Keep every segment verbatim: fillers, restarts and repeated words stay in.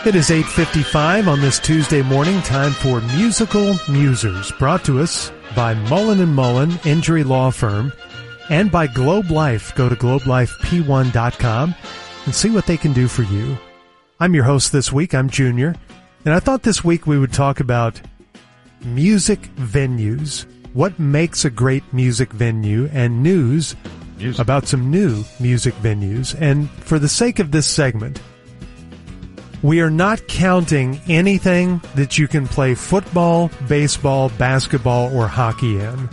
It is eight fifty-five on this Tuesday morning. Time for Musical Musers, brought to us by Mullen and Mullen Injury Law Firm and by Globe Life. Go to globe life p one dot com and see what they can do for you. I'm your host this week. I'm Junior, and I thought this week we would talk about music venues. What makes a great music venue, and news music. about some new music venues. And for the sake of this segment, we are not counting anything that you can play football, baseball, basketball, or hockey in.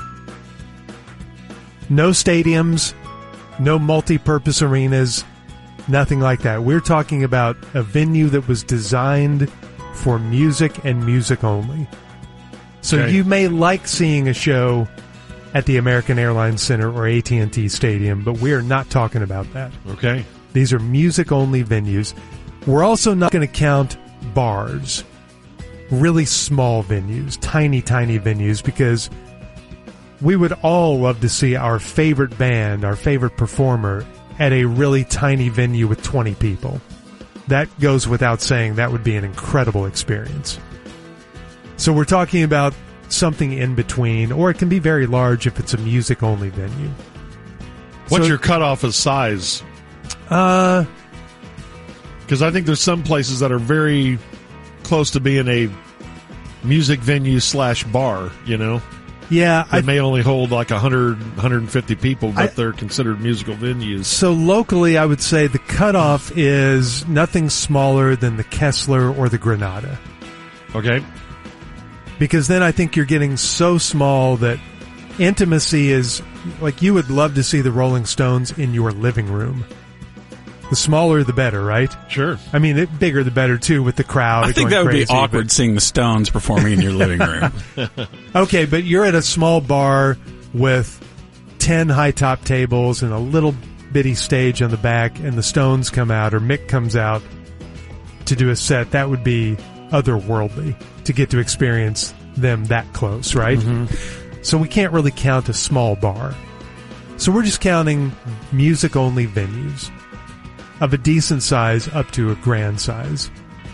No stadiums, no multi-purpose arenas, nothing like that. We're talking about a venue that was designed for music and music only. So okay. You may like seeing a show at the American Airlines Center or A T and T Stadium, but we are not talking about that. Okay. These are music-only venues. We're also not going to count bars, really small venues, tiny, tiny venues, because we would all love to see our favorite band, our favorite performer, at a really tiny venue with twenty people. That goes without saying. That would be an incredible experience. So we're talking about something in between, or it can be very large if it's a music-only venue. What's so, your cutoff of size? Uh... Because I think there's some places that are very close to being a music venue slash bar, you know? Yeah. They may only hold like one hundred, one hundred fifty people, but I, they're considered musical venues. So locally, I would say the cutoff is nothing smaller than the Kessler or the Granada. Okay. Because then I think you're getting so small that intimacy is, like, you would love to see the Rolling Stones in your living room. The smaller, the better, right? Sure. I mean, the bigger, the better, too, with the crowd. I think that would crazy, be awkward, but seeing the Stones performing in your living room. Okay, but you're at a small bar with ten high-top tables and a little bitty stage on the back, and the Stones come out, or Mick comes out to do a set. That would be otherworldly, to get to experience them that close, right? Mm-hmm. So we can't really count a small bar. So we're just counting music-only venues of a decent size up to a grand size.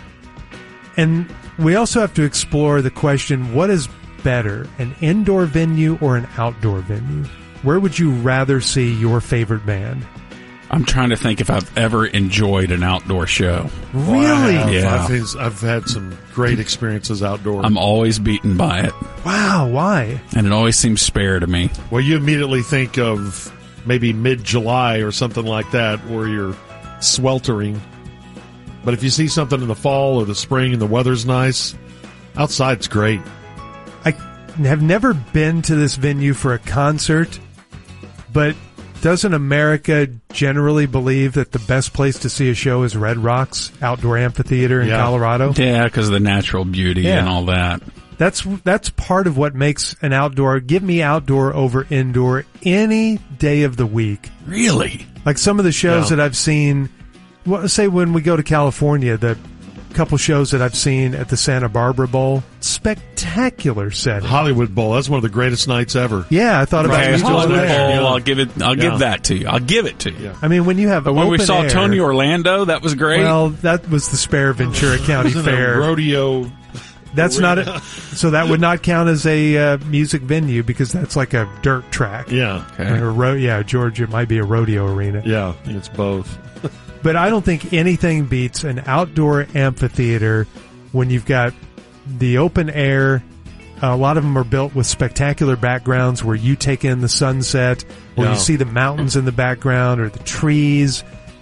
And we also have to explore the question, what is better, an indoor venue or an outdoor venue? Where would you rather see your favorite band? I'm trying to think if I've ever enjoyed an outdoor show. Really? Wow. Yeah. I've, I've had some great experiences outdoor. I'm always beaten by it. Wow, why? And it always seems spare to me. Well, you immediately think of maybe mid-July or something like that, where you're sweltering. But if you see something in the fall or the spring and the weather's nice, outside's great. I have never been to this venue for a concert, but doesn't America generally believe that the best place to see a show is Red Rocks Outdoor Amphitheater in yeah. Colorado? Yeah, because of the natural beauty yeah. and all that. That's that's part of what makes an outdoor. Give me outdoor over indoor any day of the week. Really? Like some of the shows yeah. that I've seen, well, say when we go to California, the couple shows that I've seen at the Santa Barbara Bowl, spectacular setting. Hollywood Bowl, that's one of the greatest nights ever. Yeah, I thought right. about you Hollywood doing that. Bowl, I'll give it. I'll yeah. give that to you. I'll give it to you. Yeah. I mean, when you have but when we saw air, Tony Orlando, that was great. Well, that was the Spare Ventura County Fair. Rodeo. That's not a, so that would not count as a uh, music venue because that's like a dirt track. Yeah. Okay. Or ro- yeah, Georgia, it might be a rodeo arena. Yeah, it's both. But I don't think anything beats an outdoor amphitheater when you've got the open air. A lot of them are built with spectacular backgrounds where you take in the sunset, or yeah. you see the mountains in the background, or the trees.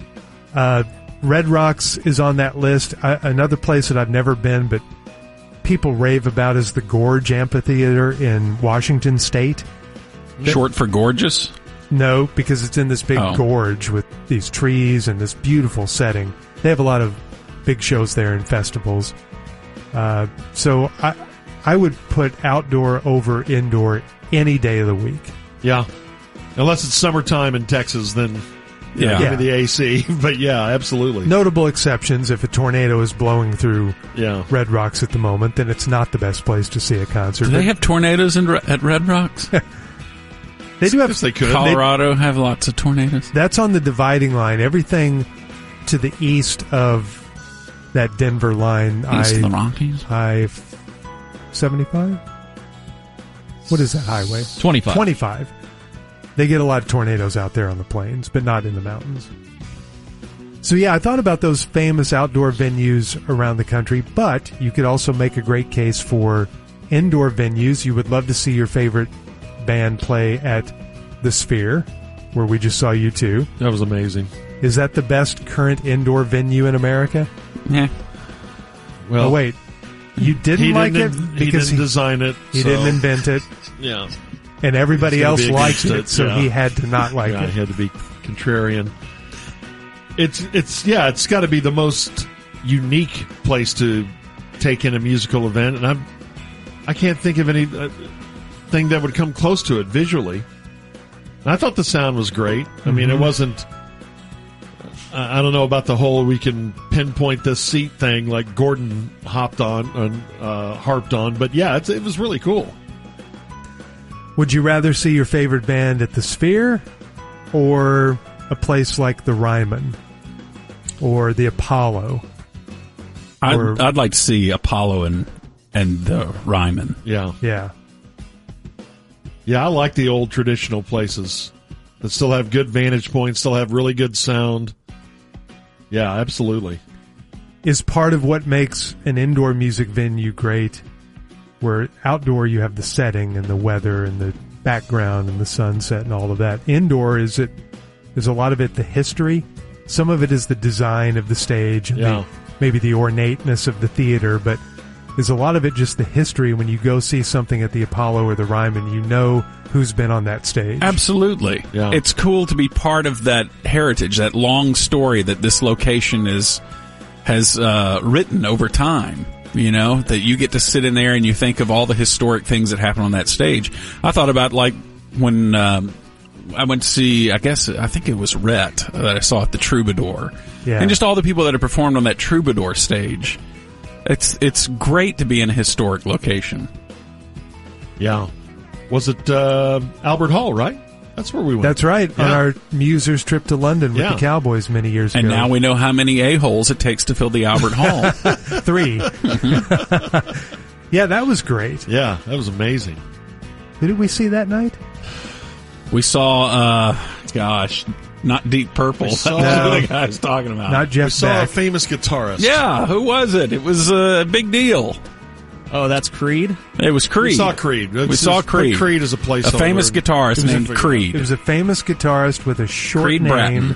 Uh, Red Rocks is on that list. I, another place that I've never been, but people rave about is the Gorge Amphitheater in Washington State. Short for gorgeous? No, because it's in this big oh. gorge with these trees and this beautiful setting. They have a lot of big shows there and festivals. Uh, so I I would put outdoor over indoor any day of the week. Yeah. Unless it's summertime in Texas, then yeah, yeah. give me the A C. But yeah, absolutely. Notable exceptions, if a tornado is blowing through yeah. Red Rocks at the moment, then it's not the best place to see a concert. Do they have tornadoes in, at Red Rocks? They do have. Yes, they could. Colorado have lots of tornadoes. That's on the dividing line. Everything to the east of that Denver line, East of the I Rockies. I seventy-five. What is that highway? twenty-five. twenty-five. They get a lot of tornadoes out there on the plains, but not in the mountains. So yeah, I thought about those famous outdoor venues around the country, but you could also make a great case for indoor venues. You would love to see your favorite band play at the Sphere, where we just saw you two. That was amazing. Is that the best current indoor venue in America? Yeah. Well, Oh wait, you didn't he like didn't, it he because didn't he, design it. he so, didn't invent it, Yeah. and everybody He's gonna else be liked against it, it, so yeah. he had to not like yeah, it. he had to be contrarian. It's it's yeah, it's got to be the most unique place to take in a musical event, and I'm I can't think of any uh, thing that would come close to it visually. And I thought the sound was great. I mean, it Mhm. wasn't. I I don't know about the whole we can pinpoint this seat thing like Gordon hopped on and uh, harped on, but yeah, it's, it was really cool. Would you rather see your favorite band at the Sphere or a place like the Ryman or the Apollo? I'd, Or- I'd like to see Apollo and and the Ryman. Yeah, Yeah. yeah, I like the old traditional places that still have good vantage points, still have really good sound. Yeah, absolutely. Is part of what makes an indoor music venue great, where outdoor you have the setting and the weather and the background and the sunset and all of that. Indoor is it is a lot of it the history. Some of it is the design of the stage and Yeah. the, maybe the ornateness of the theater, but is a lot of it just the history. When you go see something at the Apollo or the Ryman, you know who's been on that stage. Absolutely. Yeah. It's cool to be part of that heritage, that long story that this location is has uh, written over time. You know, that you get to sit in there and you think of all the historic things that happen on that stage. I thought about like when um, I went to see, I guess, I think it was Rhett that I saw at the Troubadour. Yeah. And just all the people that have performed on that Troubadour stage. It's it's great to be in a historic location. Yeah. Was it uh, Albert Hall, right? That's where we went. That's right. On Yeah. our Musers trip to London with Yeah. the Cowboys many years And ago. now we know how many a-holes it takes to fill the Albert Hall. Three. Yeah, that was great. Yeah, that was amazing. Who did we see that night? We saw, uh, gosh, not Deep Purple. We That's saw- what No. the guy's talking about. Not We Jeff saw Beck. a famous guitarist. Yeah, who was it? It was a big deal. Oh, that's Creed? It was Creed. We saw Creed. We saw Put Creed. Creed as a placeholder. A famous guitarist It was a- named Creed. It was a famous guitarist with a short Creed name. Bratton.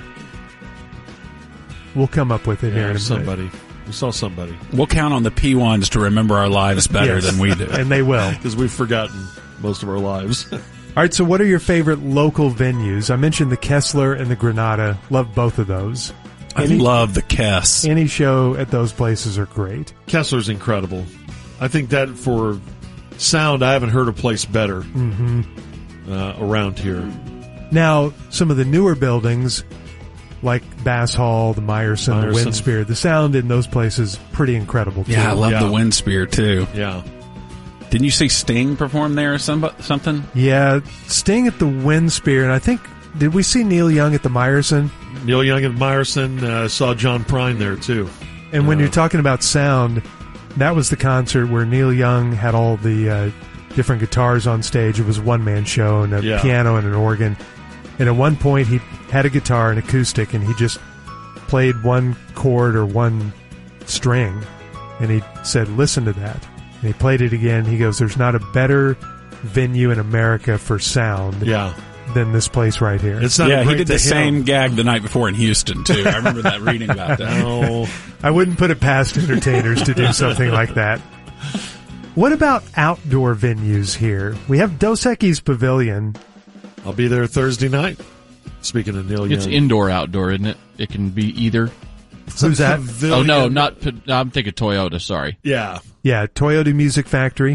We'll come up with it here Yeah, in a minute. somebody. We saw somebody. We'll count on the P ones to remember our lives better Yes. than we do. And they will. Because we've forgotten most of our lives. All right, so what are your favorite local venues? I mentioned the Kessler and the Granada. Love both of those. I Any- love the Kess. Any show at those places are great. Kessler's incredible. I think that for sound, I haven't heard a place better Mm-hmm. uh, around here. Now, some of the newer buildings, like Bass Hall, the Meyerson, the Meyerson. Windspear, the sound in those places pretty incredible too. Yeah, I love Yeah. the Wind Spear too. Yeah. Didn't you see Sting perform there or some, something? Yeah, Sting at the Windspear, and I think did we see Neil Young at the Meyerson? Neil Young and Meyerson. Uh, saw John Prine there, too. And when Uh, you're talking about sound, that was the concert where Neil Young had all the uh, different guitars on stage. It was a one-man show and a Yeah. piano and an organ. And at one point, he had a guitar and acoustic, and he just played one chord or one string. And he said, listen to that. And he played it again. He goes, there's not a better venue in America for sound Yeah. than this place right here. It's not Yeah, he great did to the him. same gag the night before in Houston too. I remember that reading about that. No. I wouldn't put it past entertainers to do something like that. What about outdoor venues here? We have Dos Equis Pavilion. I'll be there Thursday night. Speaking of Neil Young. It's indoor, outdoor, isn't it? It can be either. Who's that? Oh, no, not, no, I'm thinking Toyota, sorry. Yeah. Yeah, Toyota Music Factory.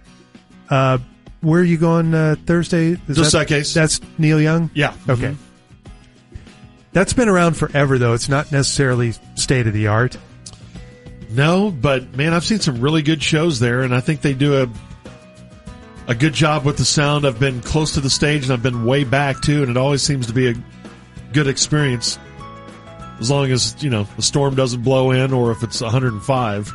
Uh, where are you going uh, Thursday? Is Dos that- Equis. That's Neil Young? Yeah. Okay. Mhm. That's been around forever, though. It's not necessarily state of the art. No, but man, I've seen some really good shows there, and I think they do a a good job with the sound. I've been close to the stage, and I've been way back too, and it always seems to be a good experience. as long as, you know, the storm doesn't blow in or if it's one hundred five.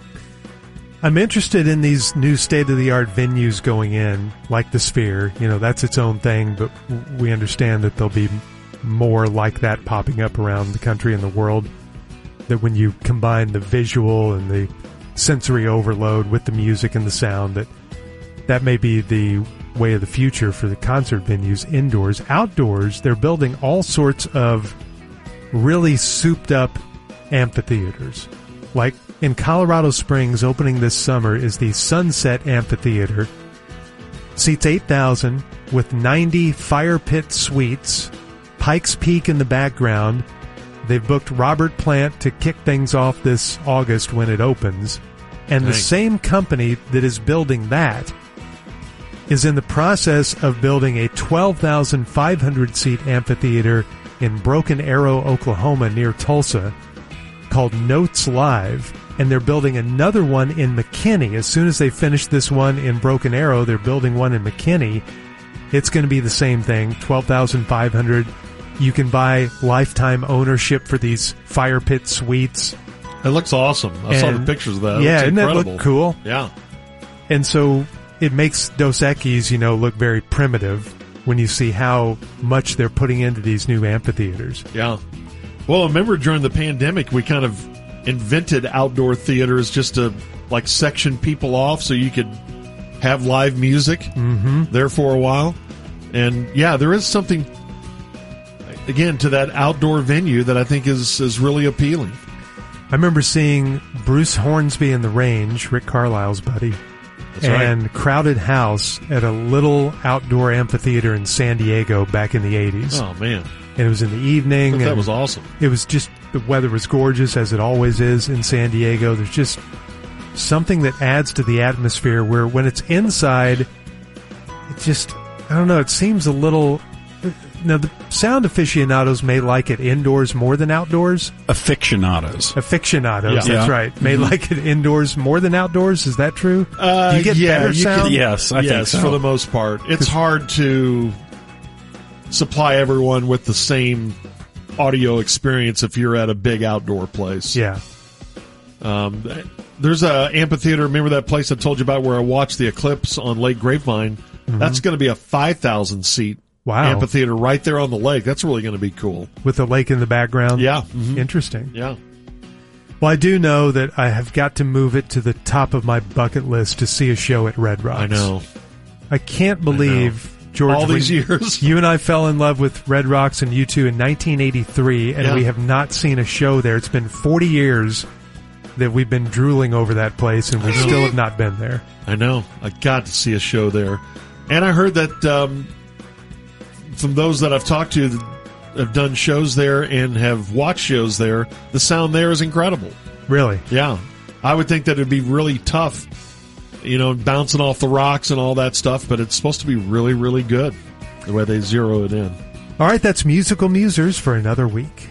I'm interested in these new state-of-the-art venues going in, like the Sphere. You know, that's its own thing, but we understand that there'll be more like that popping up around the country and the world. That when you combine the visual and the sensory overload with the music and the sound, that that may be the way of the future for the concert venues indoors. Outdoors, they're building all sorts of really souped-up amphitheaters. Like in Colorado Springs, opening this summer is the Sunset Amphitheater. Seats eight thousand with ninety fire pit suites, Pikes Peak in the background. They've booked Robert Plant to kick things off this August when it opens. And the Thanks. same company that is building that is in the process of building a twelve thousand five hundred seat amphitheater in Broken Arrow, Oklahoma, near Tulsa, called Notes Live. And they're building another one in McKinney. As soon as they finish this one in Broken Arrow, they're building one in McKinney. It's going to be the same thing, twelve thousand five hundred. You can buy lifetime ownership for these fire pit suites. It looks awesome. I saw the And- pictures of that. It yeah, looks isn't that incredible. look cool? Yeah. And so it makes Dos Equis, you know, look very primitive when you see how much they're putting into these new amphitheaters. Yeah. Well, I remember during the pandemic, we kind of invented outdoor theaters just to like section people off so you could have live music Mm-hmm. there for a while. And yeah, there is something again to that outdoor venue that I think is is really appealing. I remember seeing Bruce Hornsby in the Range, Rick Carlisle's buddy, That's right. and Crowded House at a little outdoor amphitheater in San Diego back in the eighties. Oh man, And it was in the evening. that and was awesome. It was just, the weather was gorgeous, as it always is in San Diego. There's just something that adds to the atmosphere where when it's inside, it just, I don't know, it seems a little... Now, the sound aficionados may like it indoors more than outdoors. Aficionados. Aficionados, Yeah. that's Yeah. right. May like it indoors more than outdoors. Is that true? Uh, Do you get yeah, better you sound? can- Yes, I yes, think so. for the most part. It's hard to supply everyone with the same audio experience if you're at a big outdoor place. Yeah. Um, there's a amphitheater. Remember that place I told you about where I watched the eclipse on Lake Grapevine? That's going to be a five thousand seat Wow. amphitheater right there on the lake. That's really going to be cool. With the lake in the background. Yeah. Mhm. Interesting. Yeah. Well, I do know that I have got to move it to the top of my bucket list to see a show at Red Rocks. I know. I can't believe, George, All these we- years. you and I fell in love with Red Rocks and U two in nineteen eighty-three, and Yeah. we have not seen a show there. It's been forty years that we've been drooling over that place, and we still have not been there. I know. I got to see a show there. And I heard that um, from those that I've talked to that have done shows there and have watched shows there, the sound there is incredible. Really? Yeah. I would think that it'd be really tough, you know, bouncing off the rocks and all that stuff, but it's supposed to be really, really good the way they zero it in. All right, that's Musical Musers for another week.